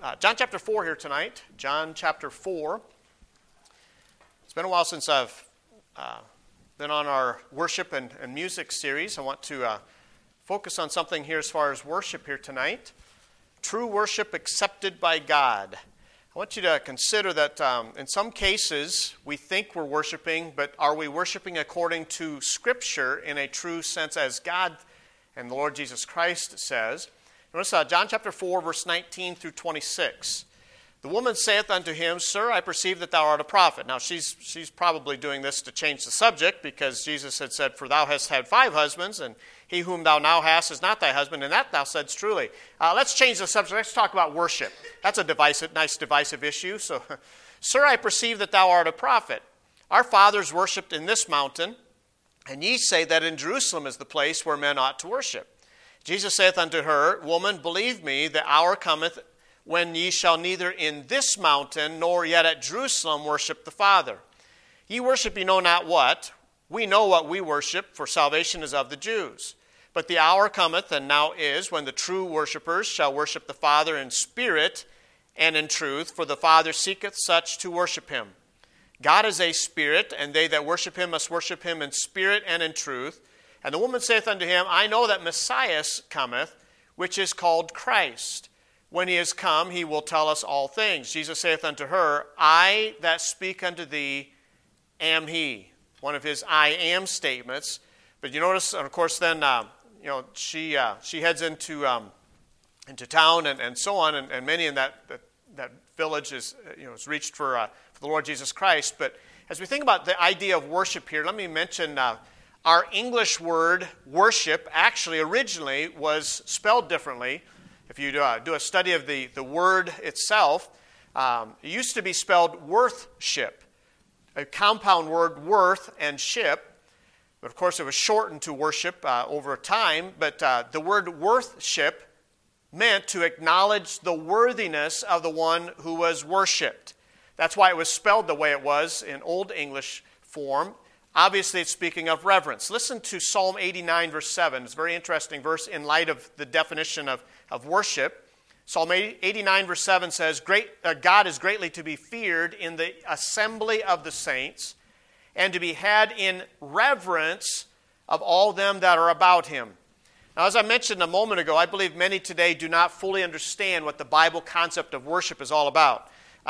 John chapter 4 here tonight. John chapter 4. It's been a while since I've been on our worship and music series. I want to focus on something here as far as worship here tonight. True worship accepted by God. I want you to consider that in some cases we think we're worshiping, but are we worshiping according to Scripture in a true sense as God and the Lord Jesus Christ says? Notice John chapter 4, verse 19 through 26. The woman saith unto him, Sir, I perceive that thou art a prophet. Now, she's probably doing this to change the subject because Jesus had said, For thou hast had 5 husbands, and he whom thou now hast is not thy husband, and that thou saidst truly. Let's change the subject. Let's talk about worship. That's a nice divisive issue. So, Sir, I perceive that thou art a prophet. Our fathers worshipped in this mountain, and ye say that in Jerusalem is the place where men ought to worship. Jesus saith unto her, Woman, believe me, the hour cometh when ye shall neither in this mountain nor yet at Jerusalem worship the Father. Ye worship ye know not what. We know what we worship, for salvation is of the Jews. But the hour cometh, and now is, when the true worshippers shall worship the Father in spirit and in truth, for the Father seeketh such to worship him. God is a spirit, and they that worship him must worship him in spirit and in truth. And the woman saith unto him, I know that Messiah cometh, which is called Christ. When he is come, he will tell us all things. Jesus saith unto her, I that speak unto thee am he. One of his I am statements. But you notice, and of course, then she heads into town and so on, and many in that village is reached for the Lord Jesus Christ. But as we think about the idea of worship here, let me mention. Our English word worship actually originally was spelled differently. If you do a study of the word itself, it used to be spelled worthship, a compound word, worth and ship. But of course it was shortened to worship over time. But the word worthship meant to acknowledge the worthiness of the one who was worshipped. That's why it was spelled the way it was in Old English form. Obviously, it's speaking of reverence. Listen to Psalm 89, verse 7. It's a very interesting verse in light of the definition of worship. Psalm 89, verse 7 says, God is greatly to be feared in the assembly of the saints, and to be had in reverence of all them that are about him. Now, as I mentioned a moment ago, I believe many today do not fully understand what the Bible concept of worship is all about.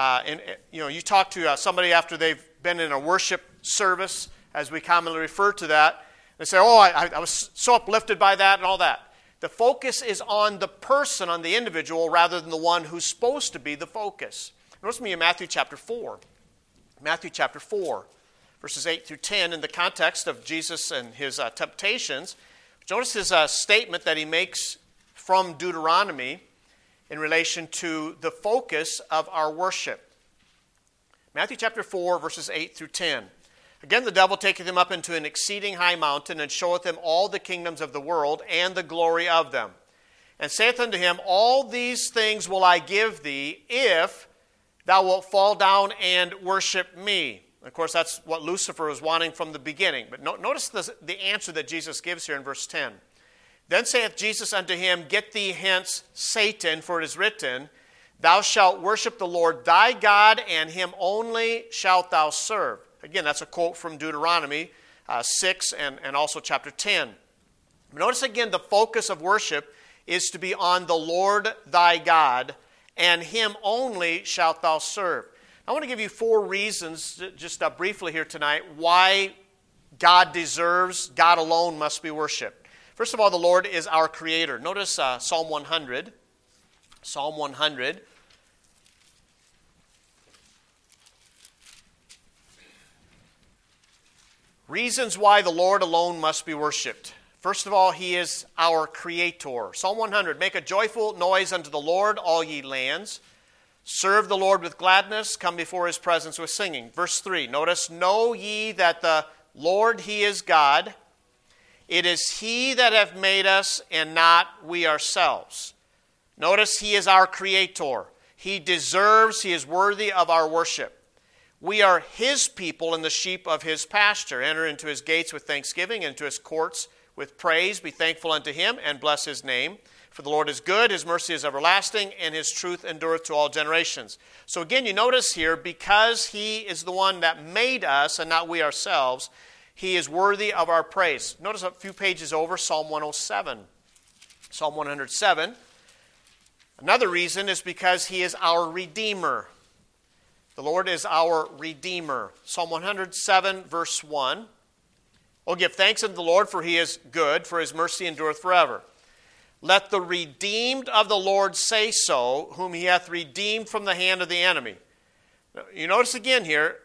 You talk to somebody after they've been in a worship service, as we commonly refer to that. They say, I was so uplifted by that and all that. The focus is on the person, on the individual, rather than the one who's supposed to be the focus. Notice me in Matthew chapter 4. Matthew chapter 4, verses 8 through 10, in the context of Jesus and his temptations. Notice his statement that he makes from Deuteronomy in relation to the focus of our worship. Matthew chapter 4, verses 8 through 10. Again, the devil taketh him up into an exceeding high mountain, and showeth him all the kingdoms of the world, and the glory of them. And saith unto him, All these things will I give thee, if thou wilt fall down and worship me. Of course, that's what Lucifer was wanting from the beginning. But notice the answer that Jesus gives here in verse 10. Then saith Jesus unto him, Get thee hence, Satan, for it is written, Thou shalt worship the Lord thy God, and him only shalt thou serve. Again, that's a quote from Deuteronomy 6 and also chapter 10. Notice again, the focus of worship is to be on the Lord thy God, and him only shalt thou serve. I want to give you 4 reasons, just briefly here tonight, why God alone must be worshipped. First of all, the Lord is our creator. Notice Psalm 100. Psalm 100. Reasons why the Lord alone must be worshipped. First of all, he is our creator. Psalm 100, Make a joyful noise unto the Lord, all ye lands. Serve the Lord with gladness. Come before his presence with singing. Verse 3, notice, Know ye that the Lord, he is God. It is he that hath made us, and not we ourselves. Notice, he is our creator. He is worthy of our worship. We are his people and the sheep of his pasture. Enter into his gates with thanksgiving, and into his courts with praise. Be thankful unto him, and bless his name. For the Lord is good, his mercy is everlasting, and his truth endureth to all generations. So again, you notice here, because he is the one that made us and not we ourselves, he is worthy of our praise. Notice a few pages over, Psalm 107. Psalm 107. Another reason is because he is our Redeemer. The Lord is our Redeemer. Psalm 107, verse 1. Oh, give thanks unto the Lord, for he is good, for his mercy endureth forever. Let the redeemed of the Lord say so, whom he hath redeemed from the hand of the enemy. You notice again here,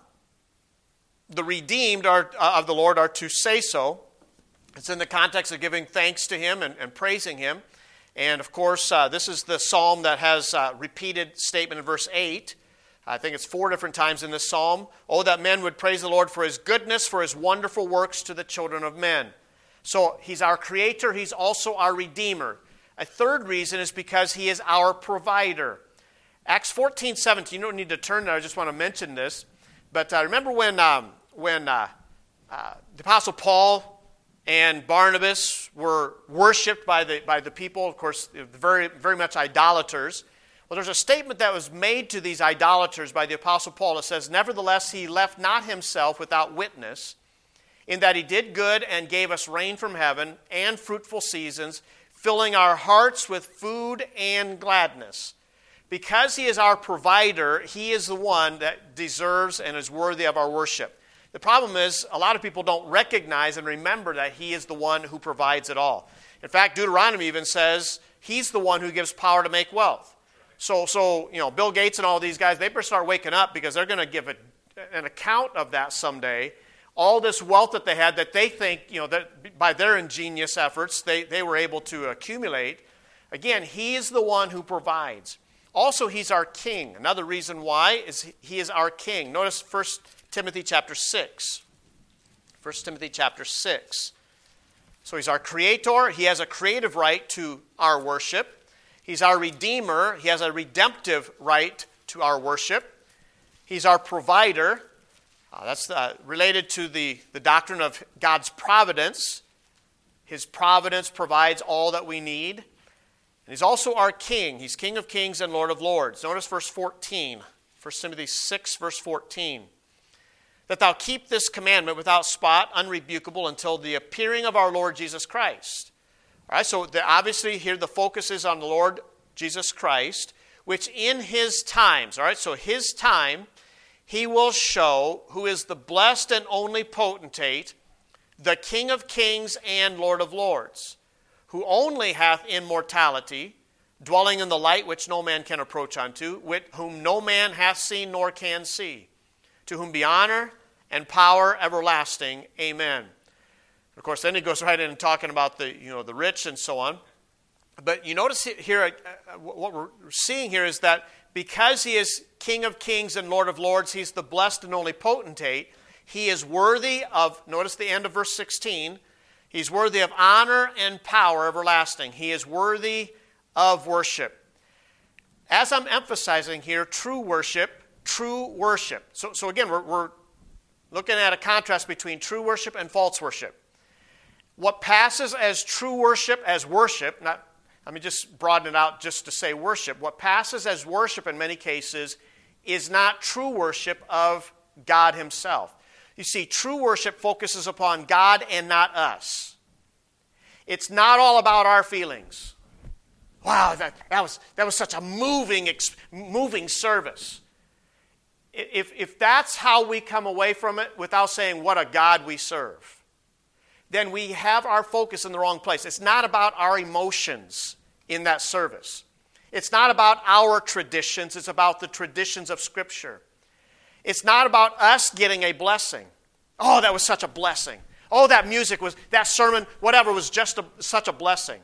the redeemed of the Lord are to say so. It's in the context of giving thanks to him and praising him. And of course, this is the psalm that has a repeated statement in verse 8. I think it's 4 different times in this psalm. Oh, that men would praise the Lord for his goodness, for his wonderful works to the children of men. So he's our creator. He's also our redeemer. A third reason is because he is our provider. Acts 14:17. You don't need to turn there. I just want to mention this. But remember when the Apostle Paul and Barnabas were worshipped by the people, of course, very, very much idolaters. Well, there's a statement that was made to these idolaters by the Apostle Paul. It says, nevertheless, he left not himself without witness, in that he did good and gave us rain from heaven and fruitful seasons, filling our hearts with food and gladness. Because he is our provider, he is the one that deserves and is worthy of our worship. The problem is, a lot of people don't recognize and remember that he is the one who provides it all. In fact, Deuteronomy even says he's the one who gives power to make wealth. So Bill Gates and all these guys, they better start waking up, because they're going to give an account of that someday. All this wealth that they had, that they think, that by their ingenious efforts, they were able to accumulate. Again, he is the one who provides. Also, he's our king. Another reason why is he is our king. Notice 1 Timothy chapter 6. 1 Timothy chapter 6. So he's our creator. He has a creative right to our worship. He's our redeemer. He has a redemptive right to our worship. He's our provider. That's related to the doctrine of God's providence. His providence provides all that we need. And he's also our king. He's King of kings and Lord of lords. Notice verse 14. 1 Timothy 6, verse 14. That thou keep this commandment without spot, unrebukable, until the appearing of our Lord Jesus Christ. All right, so obviously here the focus is on the Lord Jesus Christ, which in his times, all right, so his time, he will show who is the blessed and only potentate, the King of kings and Lord of lords, who only hath immortality, dwelling in the light which no man can approach unto, with whom no man hath seen nor can see, to whom be honor and power everlasting. Amen. Of course, then he goes right in and talking about the rich and so on. But you notice here, what we're seeing here is that because he is King of kings and Lord of lords, he's the blessed and only potentate. He is worthy of, notice the end of verse 16, he's worthy of honor and power everlasting. He is worthy of worship. As I'm emphasizing here, true worship. So again, we're looking at a contrast between true worship and false worship. What passes as true worship as worship, let me just broaden it out just to say worship. What passes as worship in many cases is not true worship of God himself. You see, true worship focuses upon God and not us. It's not all about our feelings. Wow, that was such a moving service. If that's how we come away from it without saying what a God we serve, then we have our focus in the wrong place. It's not about our emotions in that service. It's not about our traditions. It's about the traditions of Scripture. It's not about us getting a blessing. Oh, that was such a blessing. Oh, that sermon, whatever, was just such a blessing.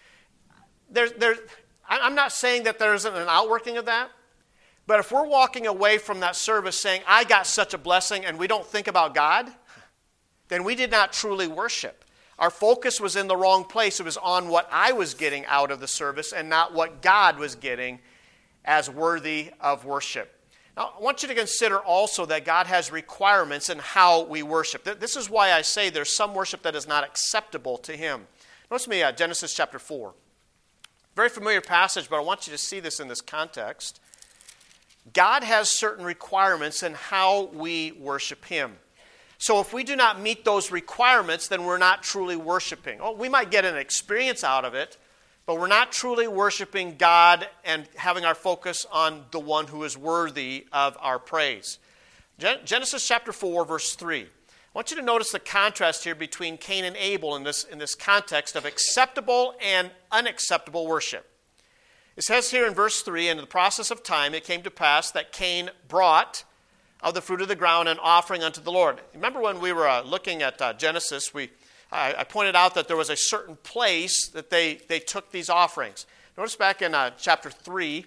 I'm not saying that there isn't an outworking of that, but if we're walking away from that service saying, I got such a blessing, and we don't think about God, then we did not truly worship. Our focus was in the wrong place. It was on what I was getting out of the service and not what God was getting as worthy of worship. Now, I want you to consider also that God has requirements in how we worship. This is why I say there's some worship that is not acceptable to him. Notice me Genesis chapter 4. Very familiar passage, but I want you to see this in this context. God has certain requirements in how we worship Him. So if we do not meet those requirements, then we're not truly worshiping. Oh, we might get an experience out of it, but we're not truly worshiping God and having our focus on the one who is worthy of our praise. Genesis chapter 4, verse 3. I want you to notice the contrast here between Cain and Abel in this context of acceptable and unacceptable worship. It says here in verse 3, in the process of time it came to pass that Cain brought of the fruit of the ground an offering unto the Lord. Remember when we were looking at Genesis, I pointed out that there was a certain place that they took these offerings. Notice back in chapter 3,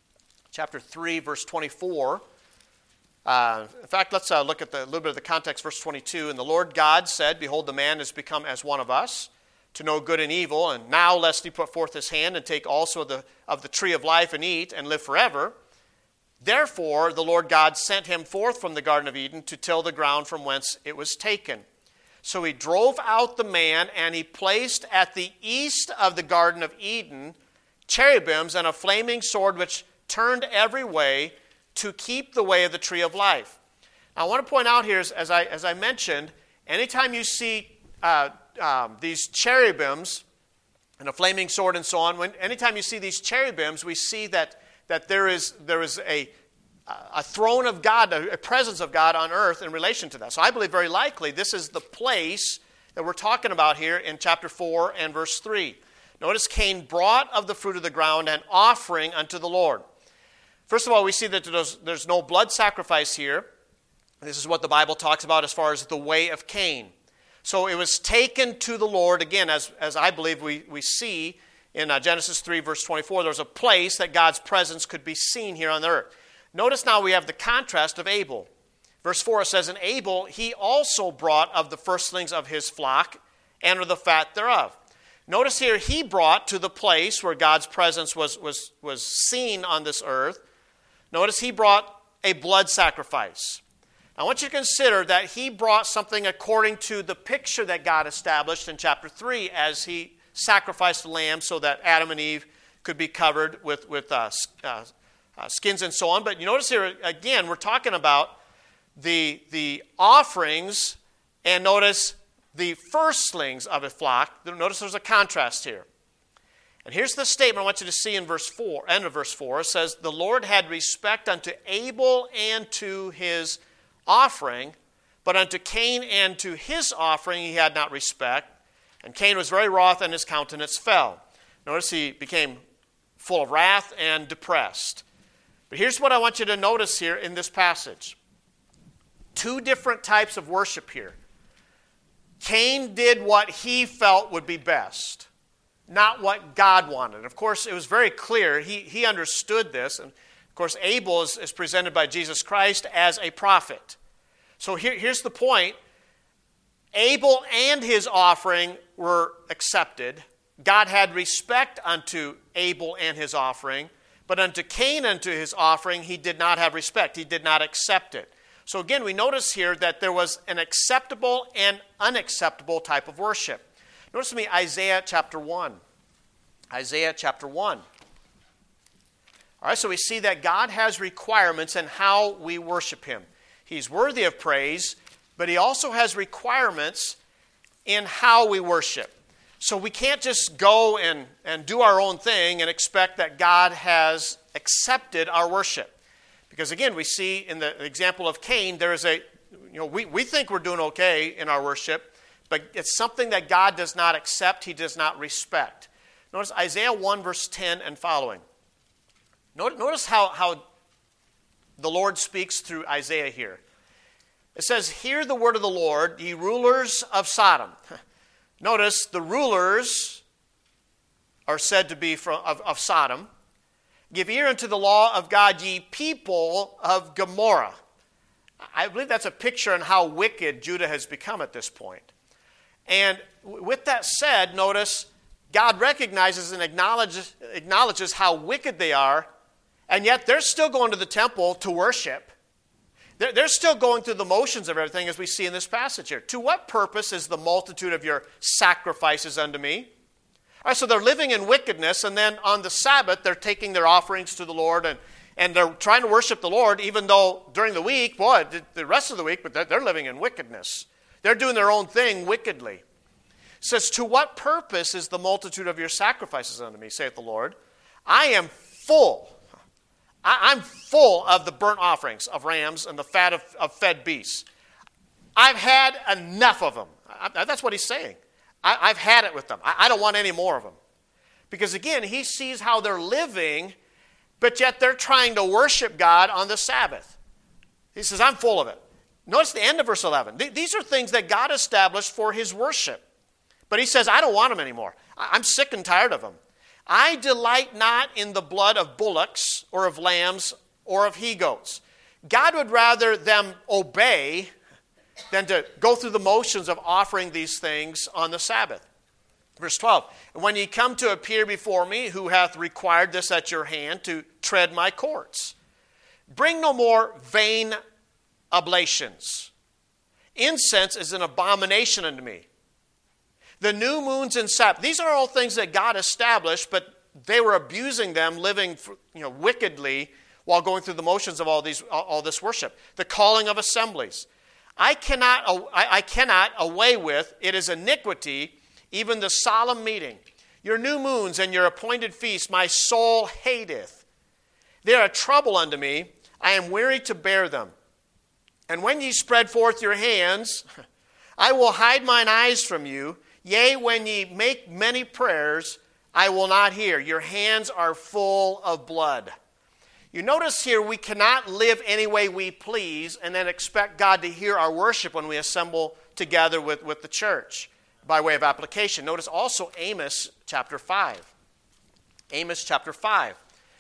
verse 24. In fact, let's look at a little bit of the context, verse 22. And the Lord God said, Behold, the man is become as one of us, to know good and evil. And now lest he put forth his hand and take also of the tree of life and eat and live forever. Therefore the Lord God sent him forth from the Garden of Eden to till the ground from whence it was taken. So he drove out the man, and he placed at the east of the Garden of Eden cherubims and a flaming sword which turned every way to keep the way of the tree of life. Now, I want to point out here, as I mentioned, anytime you see these cherubims and a flaming sword and so on, anytime you see these cherubims, we see that there is a throne of God, a presence of God on earth in relation to that. So I believe very likely this is the place that we're talking about here in chapter 4 and verse 3. Notice Cain brought of the fruit of the ground an offering unto the Lord. First of all, we see that there's no blood sacrifice here. This is what the Bible talks about as far as the way of Cain. So it was taken to the Lord, again, as I believe we see in Genesis 3, verse 24, there's a place that God's presence could be seen here on the earth. Notice now we have the contrast of Abel. Verse 4 says, And Abel, he also brought of the firstlings of his flock and of the fat thereof. Notice here, he brought to the place where God's presence was seen on this earth. Notice he brought a blood sacrifice. I want you to consider that he brought something according to the picture that God established in chapter 3 as he sacrificed the lamb so that Adam and Eve could be covered with skins and so on. But you notice here, again, we're talking about the offerings, and notice the firstlings of a flock. Notice there's a contrast here. And here's the statement I want you to see in verse 4, end of verse 4. It says, The Lord had respect unto Abel and to his offering, but unto Cain and to his offering he had not respect. And Cain was very wroth, and his countenance fell. Notice he became full of wrath and depressed. But here's what I want you to notice here in this passage. Two different types of worship here. Cain did what he felt would be best, not what God wanted. Of course, it was very clear. He understood this. And of course, Abel is presented by Jesus Christ as a prophet. So here's the point. Abel and his offering were accepted. God had respect unto Abel and his offering, but unto Cain and to his offering he did not have respect. He did not accept it. So again, we notice here that there was an acceptable and unacceptable type of worship. Notice with me Isaiah chapter 1. Isaiah chapter 1. All right, so we see that God has requirements in how we worship Him. He's worthy of praise, but He also has requirements in how we worship. So we can't just go and do our own thing and expect that God has accepted our worship. Because again, we see in the example of Cain, there is we think we're doing okay in our worship, but it's something that God does not accept, He does not respect. Notice Isaiah 1 verse 10 and following. Notice how the Lord speaks through Isaiah here. It says, Hear the word of the Lord, ye rulers of Sodom. Notice the rulers are said to be of Sodom. Give ear unto the law of God, ye people of Gomorrah. I believe that's a picture on how wicked Judah has become at this point. And with that said, notice God recognizes and acknowledges how wicked they are, and yet they're still going to the temple to worship. They're still going through the motions of everything as we see in this passage here. To what purpose is the multitude of your sacrifices unto me? All right, so they're living in wickedness, and then on the Sabbath, they're taking their offerings to the Lord, and they're trying to worship the Lord, even though during the week, the rest of the week, but they're living in wickedness. They're doing their own thing wickedly. It says, to what purpose is the multitude of your sacrifices unto me, saith the Lord? I am full. I'm full of the burnt offerings of rams and the fat of fed beasts. I've had enough of them. That's what he's saying. I've had it with them. I don't want any more of them. Because again, he sees how they're living, but yet they're trying to worship God on the Sabbath. He says, I'm full of it. Notice the end of verse 11. These are things that God established for his worship. But he says, I don't want them anymore. I'm sick and tired of them. I delight not in the blood of bullocks or of lambs or of he-goats. God would rather them obey than to go through the motions of offering these things on the Sabbath. Verse 12, when ye come to appear before me, who hath required this at your hand to tread my courts? Bring no more vain oblations. Incense is an abomination unto me. The new moons and Sabbath, these are all things that God established, but they were abusing them, living wickedly while going through the motions of all this worship. The calling of assemblies. I cannot away with, it is iniquity, even the solemn meeting. Your new moons and your appointed feasts my soul hateth. They are a trouble unto me. I am weary to bear them. And when ye spread forth your hands, I will hide mine eyes from you. Yea, when ye make many prayers, I will not hear. Your hands are full of blood. You notice here we cannot live any way we please and then expect God to hear our worship when we assemble together with the church by way of application. Notice also Amos chapter 5. Amos chapter 5.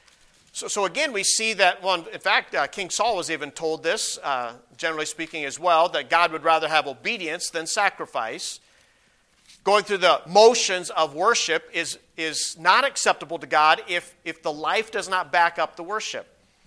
So again, we see that, in fact, King Saul was even told this, generally speaking as well, that God would rather have obedience than sacrifice. Going through the motions of worship is not acceptable to God if the life does not back up the worship.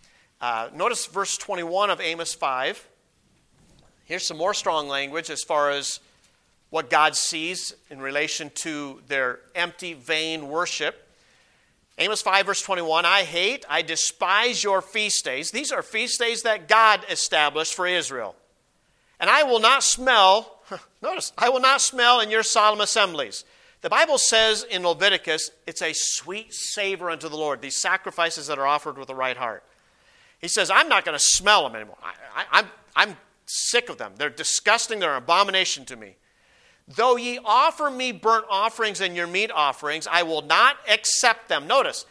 Notice verse 21 of Amos 5. Here's some more strong language as far as what God sees in relation to their empty, vain worship. Amos 5 verse 21, I despise your feast days. These are feast days that God established for Israel. And I will not smell, notice, I will not smell in your solemn assemblies. The Bible says in Leviticus, it's a sweet savor unto the Lord, these sacrifices that are offered with a right heart. He says, I'm not going to smell them anymore. I'm sick of them. They're disgusting. They're an abomination to me. Though ye offer me burnt offerings and your meat offerings, I will not accept them. Notice,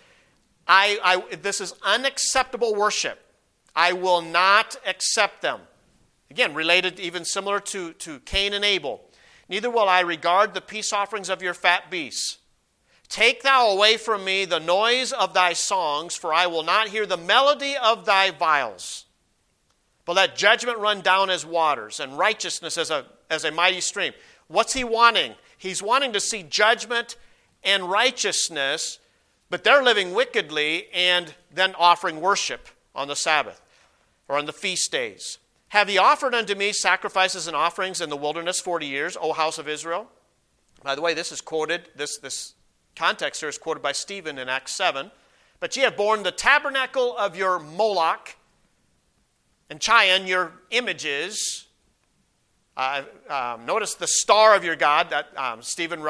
this is unacceptable worship. I will not accept them. Again, related even similar to Cain and Abel. Neither will I regard the peace offerings of your fat beasts. Take thou away from me the noise of thy songs, for I will not hear the melody of thy viols. But let judgment run down as waters, and righteousness as a mighty stream. What's he wanting? He's wanting to see judgment and righteousness, but they're living wickedly and then offering worship on the Sabbath or on the feast days. Have ye offered unto me sacrifices and offerings in the wilderness 40 years, O house of Israel? By the way, this is quoted, this context here is quoted by Stephen in Acts 7. But ye have borne the tabernacle of your Moloch and Chion, your images. Notice the star of your God, that Stephen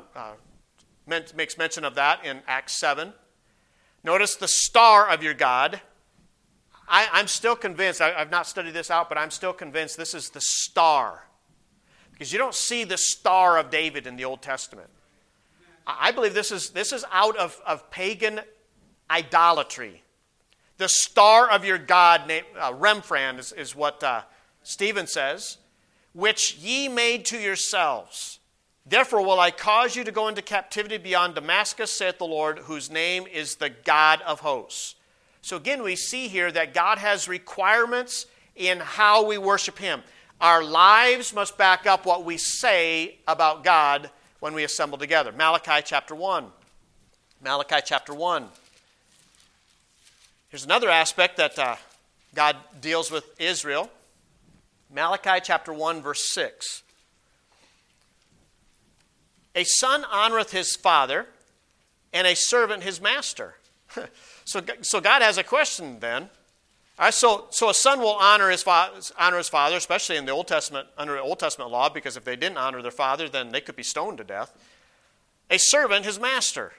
makes mention of that in Acts 7. Notice the star of your God. I'm still convinced, I've not studied this out, but I'm still convinced this is the star. Because you don't see the star of David in the Old Testament. I believe this is out of pagan idolatry. The star of your God, named Remphan, is what Stephen says, which ye made to yourselves. Therefore will I cause you to go into captivity beyond Damascus, saith the Lord, whose name is the God of hosts. So again, we see here that God has requirements in how we worship him. Our lives must back up what we say about God when we assemble together. Malachi chapter 1. Malachi chapter 1. Here's another aspect that God deals with Israel. Malachi chapter 1, verse 6. A son honoreth his father, and a servant his master. So God has a question then. All right, so a son will honor his father, especially in the Old Testament, under the Old Testament law, because if they didn't honor their father, then they could be stoned to death. A servant his master.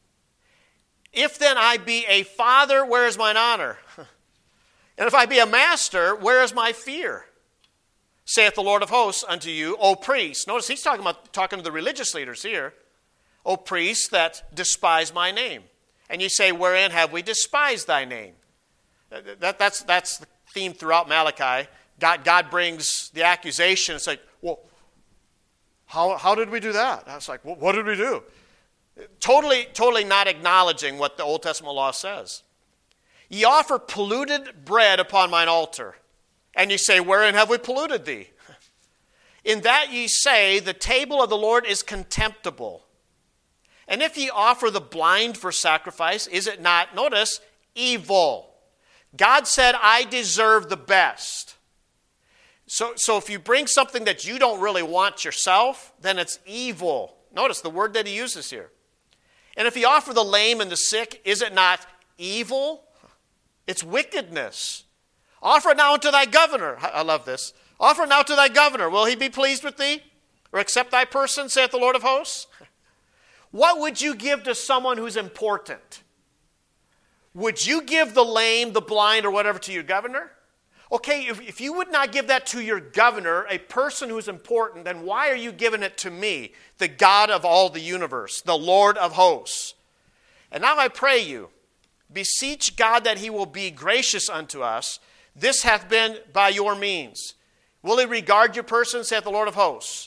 If then I be a father, where is mine honor? And if I be a master, where is my fear? Saith the Lord of hosts unto you, O priests. Notice he's talking to the religious leaders here. O priests that despise my name. And you say, wherein have we despised thy name? That's the theme throughout Malachi. God brings the accusation. It's like, well, how did we do that? I was like, well, what did we do? Totally not acknowledging what the Old Testament law says. Ye offer polluted bread upon mine altar. And ye say, wherein have we polluted thee? In that ye say, the table of the Lord is contemptible. And if ye offer the blind for sacrifice, is it not, notice, evil? God said, I deserve the best. So if you bring something that you don't really want yourself, then it's evil. Notice the word that he uses here. And if ye offer the lame and the sick, is it not evil? It's wickedness. Offer it now unto thy governor. I love this. Offer it now to thy governor. Will he be pleased with thee? Or accept thy person, saith the Lord of hosts? What would you give to someone who's important? Would you give the lame, the blind, or whatever to your governor? Okay, if you would not give that to your governor, a person who's important, then why are you giving it to me, the God of all the universe, the Lord of hosts? And now I pray you, beseech God that he will be gracious unto us. This hath been by your means. Will he regard your person, saith the Lord of hosts?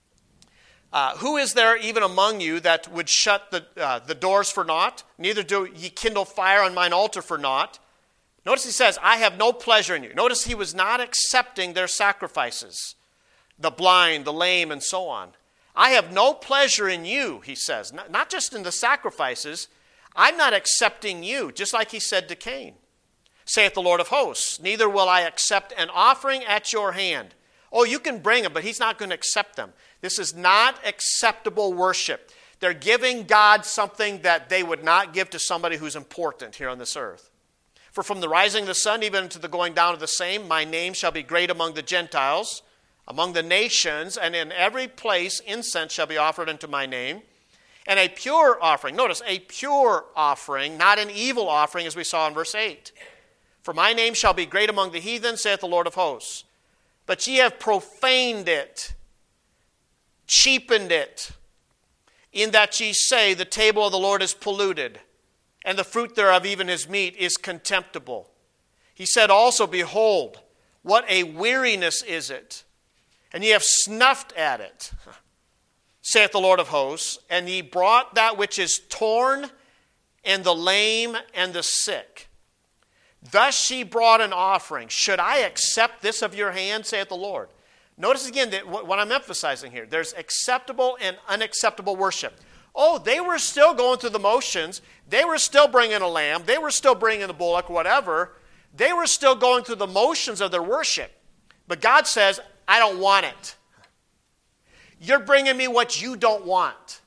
Who is there even among you that would shut the doors for naught? Neither do ye kindle fire on mine altar for naught. Notice he says, I have no pleasure in you. Notice he was not accepting their sacrifices. The blind, the lame, and so on. I have no pleasure in you, he says. Not just in the sacrifices. I'm not accepting you, just like he said to Cain. Saith the Lord of hosts, neither will I accept an offering at your hand. Oh, you can bring them, but he's not going to accept them. This is not acceptable worship. They're giving God something that they would not give to somebody who's important here on this earth. For from the rising of the sun even to the going down of the same, my name shall be great among the Gentiles, among the nations, and in every place incense shall be offered unto my name. And a pure offering, notice, a pure offering, not an evil offering, as we saw in verse 8. For my name shall be great among the heathen, saith the Lord of hosts. But ye have profaned it, cheapened it, in that ye say, the table of the Lord is polluted, and the fruit thereof, even his meat, is contemptible. He said also, behold, what a weariness is it, and ye have snuffed at it, saith the Lord of hosts, and ye brought that which is torn, and the lame, and the sick. Thus she brought an offering. Should I accept this of your hand, saith the Lord? Notice again that what I'm emphasizing here. There's acceptable and unacceptable worship. Oh, they were still going through the motions. They were still bringing a lamb. They were still bringing a bullock, whatever. They were still going through the motions of their worship. But God says, I don't want it. You're bringing me what you don't want.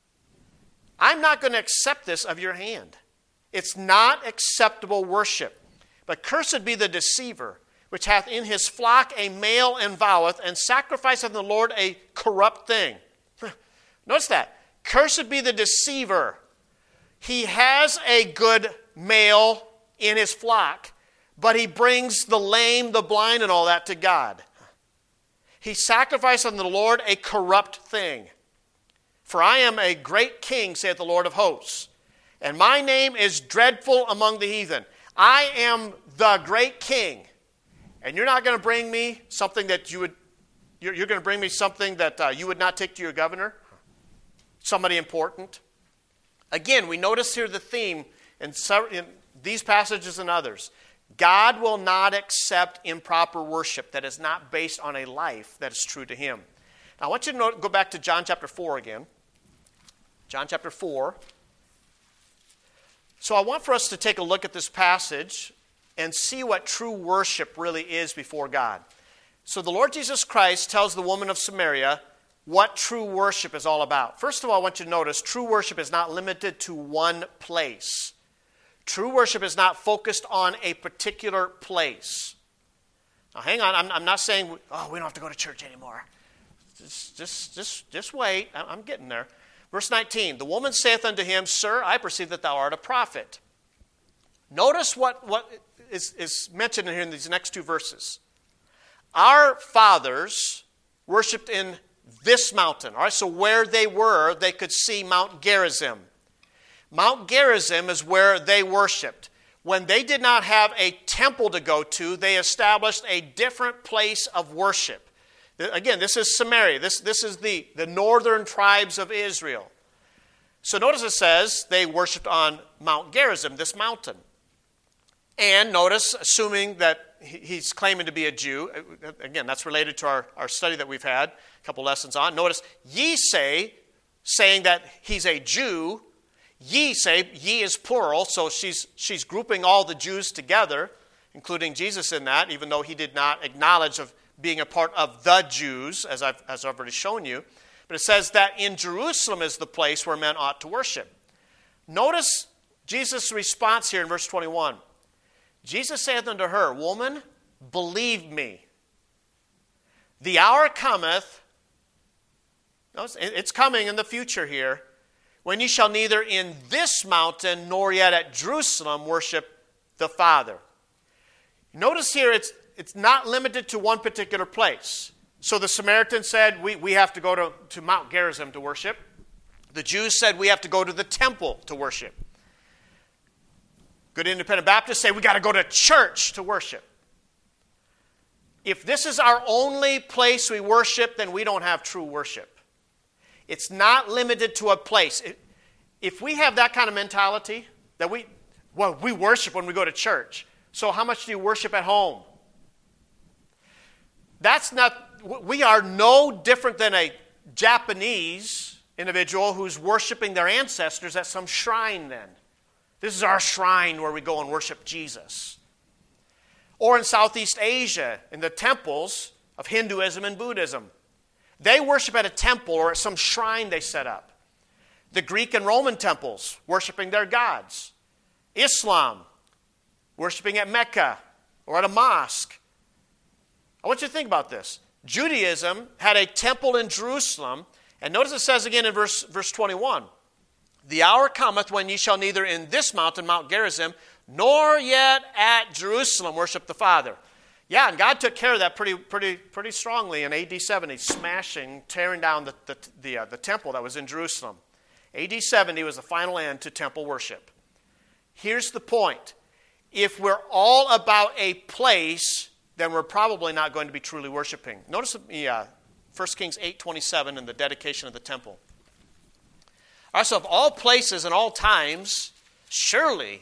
I'm not going to accept this of your hand. It's not acceptable worship. But cursed be the deceiver, which hath in his flock a male and voweth, and sacrificeth unto the Lord a corrupt thing. Notice that. Cursed be the deceiver. He has a good male in his flock, but he brings the lame, the blind, and all that to God. He sacrificed unto the Lord a corrupt thing. For I am a great king, saith the Lord of hosts, and my name is dreadful among the heathen. I am the great king. And you're not going to bring me something that you're going to bring me something that you would not take to your governor? Somebody important? Again, we notice here the theme in these passages and others. God will not accept improper worship that is not based on a life that is true to him. Now, I want you to go back to John chapter 4 again. John chapter 4. So I want for us to take a look at this passage and see what true worship really is before God. So the Lord Jesus Christ tells the woman of Samaria, what true worship is all about. First of all, I want you to notice true worship is not limited to one place. True worship is not focused on a particular place. Now, hang on. I'm not saying, we don't have to go to church anymore. Just wait. I'm getting there. Verse 19, the woman saith unto him, Sir, I perceive that thou art a prophet. Notice what is mentioned here in these next two verses. Our fathers worshipped in this mountain. All right, so where they were, they could see Mount Gerizim. Mount Gerizim is where they worshipped. When they did not have a temple to go to, they established a different place of worship. Again, this is Samaria. This is the northern tribes of Israel. So notice it says they worshipped on Mount Gerizim, this mountain. And notice, assuming that he's claiming to be a Jew, again, that's related to our study that we've had a couple lessons on. Notice, ye say, saying that he's a Jew, ye say, ye is plural, so she's grouping all the Jews together, including Jesus in that, even though he did not acknowledge of being a part of the Jews, as I've already shown you. But it says that in Jerusalem is the place where men ought to worship. Notice Jesus' response here in verse 21. Jesus saith unto her, Woman, believe me, the hour cometh, it's coming in the future here, when ye shall neither in this mountain nor yet at Jerusalem worship the Father. Notice here it's not limited to one particular place. So the Samaritans said, we have to go to Mount Gerizim to worship. The Jews said, we have to go to the temple to worship. Good independent Baptists say, we got to go to church to worship. If this is our only place we worship, then we don't have true worship. It's not limited to a place. If we have that kind of mentality, that we worship when we go to church, so how much do you worship at home? We are no different than a Japanese individual who's worshiping their ancestors at some shrine then. This is our shrine where we go and worship Jesus. Or in Southeast Asia, in the temples of Hinduism and Buddhism. They worship at a temple or at some shrine they set up. The Greek and Roman temples, worshiping their gods. Islam, worshiping at Mecca or at a mosque. I want you to think about this. Judaism had a temple in Jerusalem, and notice it says again in verse 21, the hour cometh when ye shall neither in this mountain, Mount Gerizim, nor yet at Jerusalem worship the Father. Yeah, and God took care of that pretty strongly in AD 70, tearing down the temple that was in Jerusalem. AD 70 was the final end to temple worship. Here's the point. If we're all about a place, then we're probably not going to be truly worshiping. Notice 1 Kings 8:27 and the dedication of the temple. All right, so of all places and all times, surely,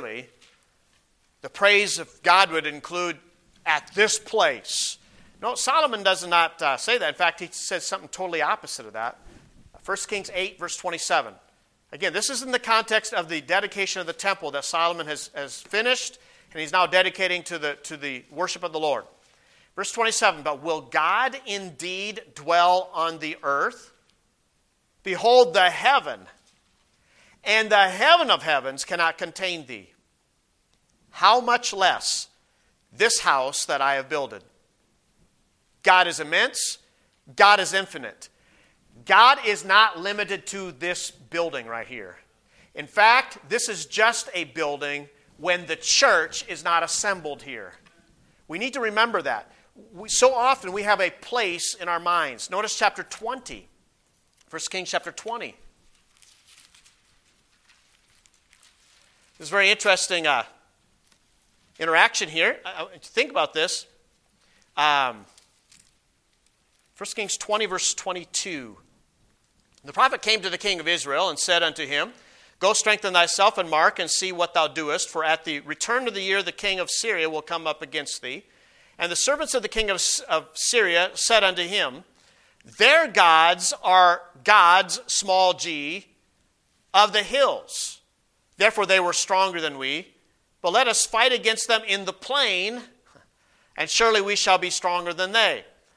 the praise of God would include at this place. No, Solomon does not say that. In fact, he says something totally opposite of that. 1 Kings 8, verse 27. Again, this is in the context of the dedication of the temple that Solomon has finished, and he's now dedicating to the worship of the Lord. Verse 27, but will God indeed dwell on the earth? Behold, the heaven and the heaven of heavens cannot contain thee. How much less this house that I have builded? God is immense. God is infinite. God is not limited to this building right here. In fact, this is just a building when the church is not assembled here. We need to remember that. So often we have a place in our minds. Notice chapter 20. 1 Kings chapter 20. There's a very interesting interaction here. Think about this. 1 Kings 20, verse 22. The prophet came to the king of Israel and said unto him, Go strengthen thyself and mark and see what thou doest, for at the return of the year the king of Syria will come up against thee. And the servants of the king of Syria said unto him, Their gods are gods, small g, of the hills. Therefore they were stronger than we. But let us fight against them in the plain, and surely we shall be stronger than they.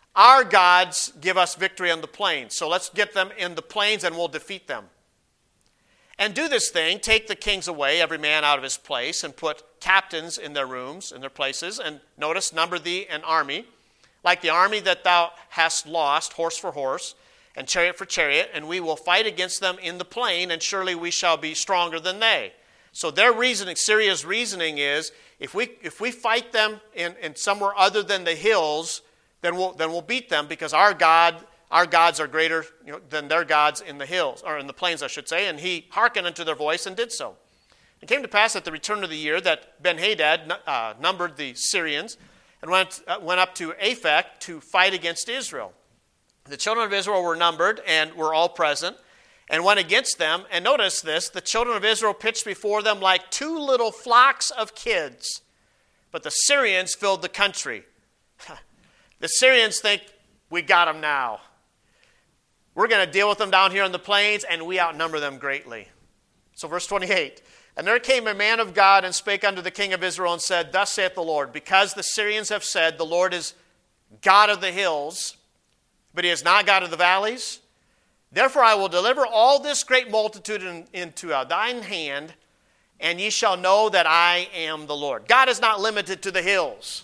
Our gods give us victory on the plains. So let's get them in the plains and we'll defeat them. And do this thing, take the kings away, every man out of his place, and put captains in their rooms, in their places. And notice, number thee an army, like the army that thou hast lost, horse for horse, and chariot for chariot, and we will fight against them in the plain, and surely we shall be stronger than they. So their reasoning, Syria's reasoning is, if we fight them in somewhere other than the hills, then we'll beat them, because our gods are greater than their gods in the hills, or in the plains, I should say. And he hearkened unto their voice and did so. It came to pass at the return of the year that Ben-Hadad numbered the Syrians and went up to Aphek to fight against Israel. The children of Israel were numbered and were all present and went against them. And notice this, the children of Israel pitched before them like two little flocks of kids. But the Syrians filled the country. The Syrians think, we got them now. We're going to deal with them down here on the plains, and we outnumber them greatly. So verse 28, and there came a man of God and spake unto the king of Israel and said, Thus saith the Lord, because the Syrians have said, the Lord is God of the hills, but he is not God of the valleys. Therefore I will deliver all this great multitude into thine hand, and ye shall know that I am the Lord. God is not limited to the hills.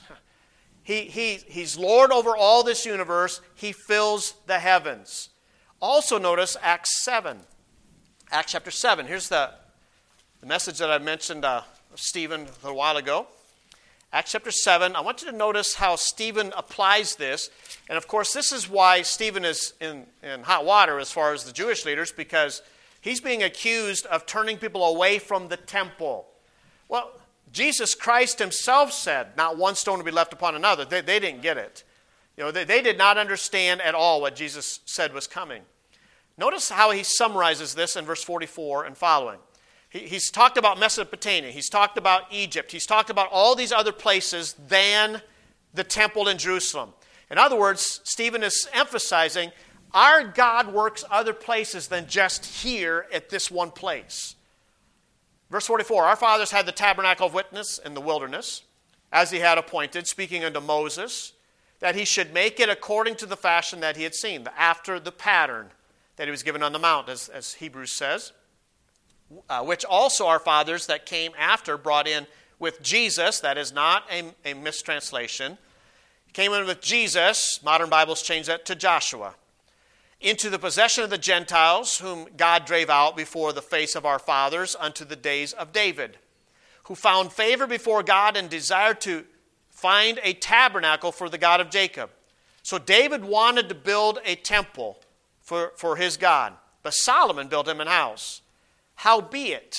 He's Lord over all this universe. He fills the heavens. Also notice Acts 7. Acts chapter 7. Here's the message that I mentioned Stephen a little while ago. Acts chapter 7. I want you to notice how Stephen applies this. And of course, this is why Stephen is in hot water as far as the Jewish leaders, because he's being accused of turning people away from the temple. Well, Jesus Christ himself said, not one stone will be left upon another. They didn't get it. They did not understand at all what Jesus said was coming. Notice how he summarizes this in verse 44 and following. He's talked about Mesopotamia. He's talked about Egypt. He's talked about all these other places than the temple in Jerusalem. In other words, Stephen is emphasizing our God works other places than just here at this one place. Verse 44, our fathers had the tabernacle of witness in the wilderness, as he had appointed, speaking unto Moses, that he should make it according to the fashion that he had seen, after the pattern that he was given on the mount, as Hebrews says, which also our fathers that came after brought in with Jesus. That is not a mistranslation. Came in with Jesus, modern Bibles change that to Joshua, into the possession of the Gentiles, whom God drave out before the face of our fathers unto the days of David, who found favor before God and desired to find a tabernacle for the God of Jacob. So David wanted to build a temple for his God, but Solomon built him an house. Howbeit,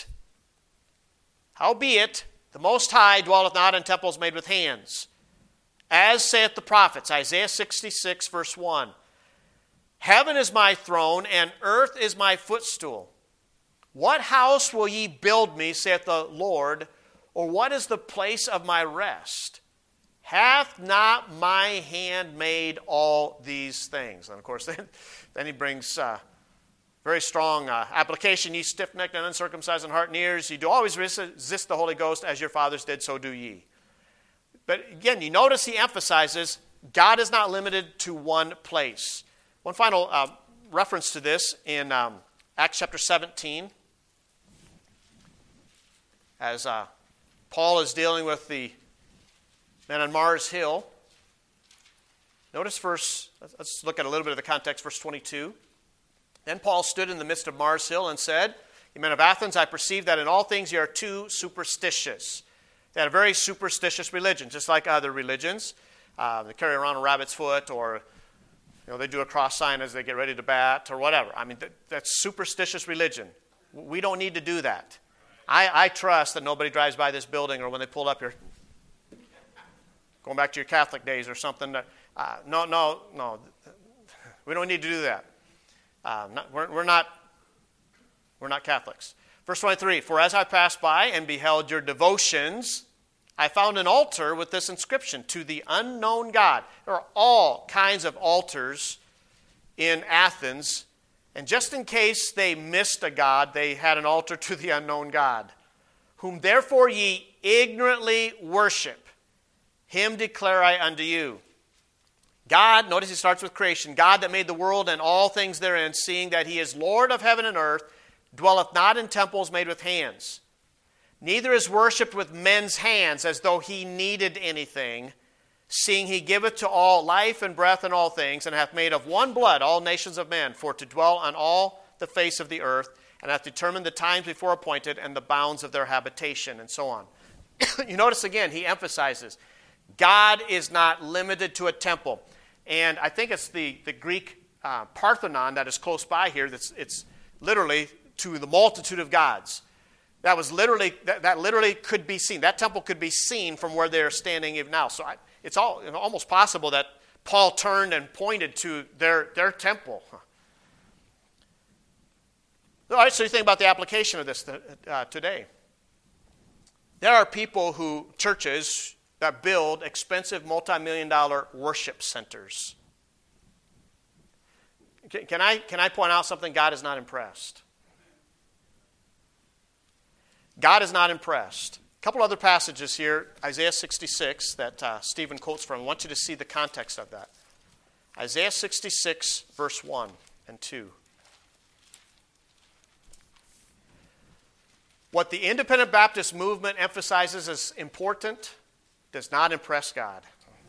the Most High dwelleth not in temples made with hands, as saith the prophets, Isaiah 66, verse 1. Heaven is my throne, and earth is my footstool. What house will ye build me, saith the Lord, or what is the place of my rest? Hath not my hand made all these things? And of course, then he brings very strong application. Ye stiff-necked and uncircumcised in heart and ears, ye do always resist the Holy Ghost, as your fathers did, so do ye. But again, you notice he emphasizes God is not limited to one place. One final reference to this in Acts chapter 17, as Paul is dealing with the men on Mars Hill. Notice let's look at a little bit of the context, verse 22. Then Paul stood in the midst of Mars Hill and said, Ye men of Athens, I perceive that in all things ye are too superstitious. They had a very superstitious religion, just like other religions. They carry around a rabbit's foot, or they do a cross sign as they get ready to bat, or whatever. I mean, that's superstitious religion. We don't need to do that. I trust that nobody drives by this building, or when they pull up here, going back to your Catholic days or something. No. We don't need to do that. We're not Catholics. Verse 23, for as I passed by and beheld your devotions, I found an altar with this inscription, to the unknown God. There are all kinds of altars in Athens, and just in case they missed a God, they had an altar to the unknown God, whom therefore ye ignorantly worship. Him declare I unto you. God, notice he starts with creation, God that made the world and all things therein, seeing that he is Lord of heaven and earth, dwelleth not in temples made with hands. Neither is worshipped with men's hands as though he needed anything, seeing he giveth to all life and breath and all things, and hath made of one blood all nations of men, for to dwell on all the face of the earth, and hath determined the times before appointed and the bounds of their habitation, and so on. You notice again, he emphasizes, God is not limited to a temple. And I think it's the Greek Parthenon that is close by here. It's literally to the multitude of gods. That literally could be seen. That temple could be seen from where they're standing even now. So it's almost possible that Paul turned and pointed to their temple. All right, so you think about the application of this today. There are churches that build expensive multi-million-dollar worship centers. Can I point out something? God is not impressed. God is not impressed. A couple other passages here, Isaiah 66 that Stephen quotes from. I want you to see the context of that. Isaiah 66, verse 1 and 2. What the independent Baptist movement emphasizes as important does not impress God.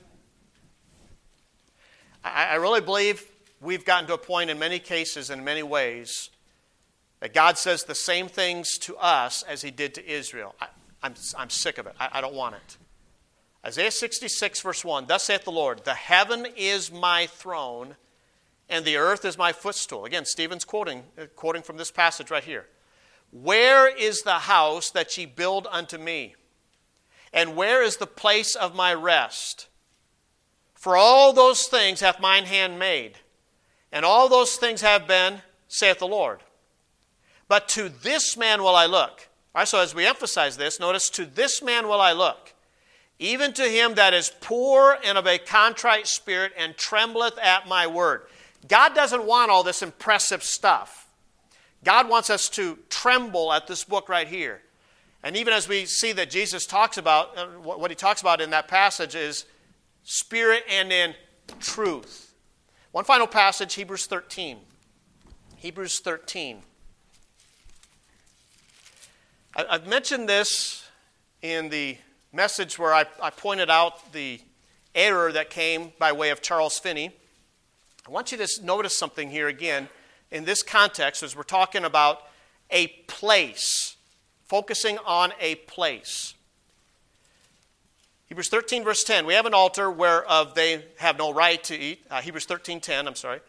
I really believe we've gotten to a point in many cases, in many ways, that God says the same things to us as he did to Israel. I'm sick of it. I don't want it. Isaiah 66, verse 1, Thus saith the Lord, The heaven is my throne, and the earth is my footstool. Again, Stephen's quoting from this passage right here. Where is the house that ye build unto me? And where is the place of my rest? For all those things hath mine hand made, and all those things have been, saith the Lord. But to this man will I look. All right, so as we emphasize this, notice, to this man will I look, even to him that is poor and of a contrite spirit, and trembleth at my word. God doesn't want all this impressive stuff. God wants us to tremble at this book right here. And even as we see that Jesus talks about, what he talks about in that passage is spirit and in truth. One final passage, Hebrews 13. Hebrews 13. I've mentioned this in the message where I pointed out the error that came by way of Charles Finney. I want you to notice something here again in this context as we're talking about a place, focusing on a place. Hebrews 13, verse 10, we have an altar whereof they have no right to eat. Hebrews 13:10, I'm sorry.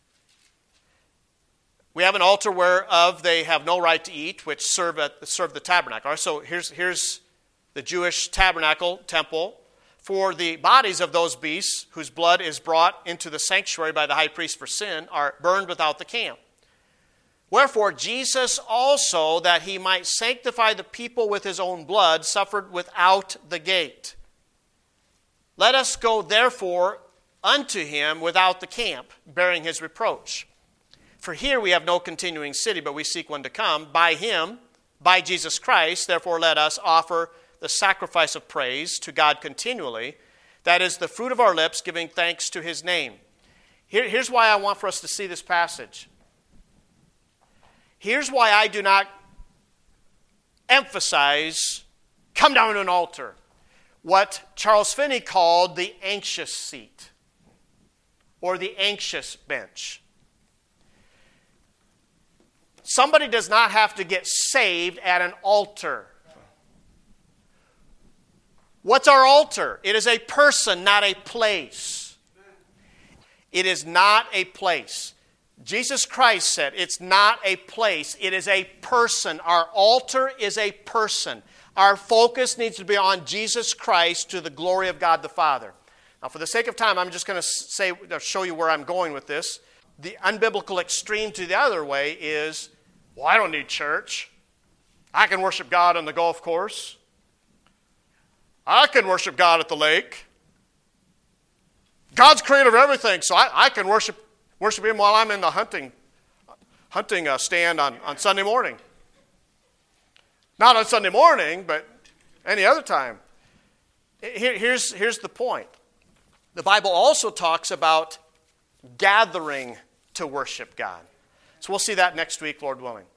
We have an altar whereof they have no right to eat, which serve the tabernacle. All right, so here's the Jewish tabernacle, temple, for the bodies of those beasts whose blood is brought into the sanctuary by the high priest for sin are burned without the camp. Wherefore Jesus also, that he might sanctify the people with his own blood, suffered without the gate. Let us go therefore unto him without the camp, bearing his reproach. For here we have no continuing city, but we seek one to come. By him, by Jesus Christ, therefore let us offer the sacrifice of praise to God continually. That is the fruit of our lips, giving thanks to his name. Here's why I want for us to see this passage. Here's why I do not emphasize, come down to an altar, what Charles Finney called the anxious seat or the anxious bench. Somebody does not have to get saved at an altar. What's our altar? It is a person, not a place. It is not a place. Jesus Christ said it's not a place, it is a person. Our altar is a person. Our focus needs to be on Jesus Christ to the glory of God the Father. Now, for the sake of time, I'm just going to show you where I'm going with this. The unbiblical extreme to the other way is, well, I don't need church. I can worship God on the golf course. I can worship God at the lake. God's creator of everything, so I can worship him while I'm in the hunting stand on Sunday morning. Not on Sunday morning, but any other time. Here's the point. The Bible also talks about gathering to worship God. So we'll see that next week, Lord willing.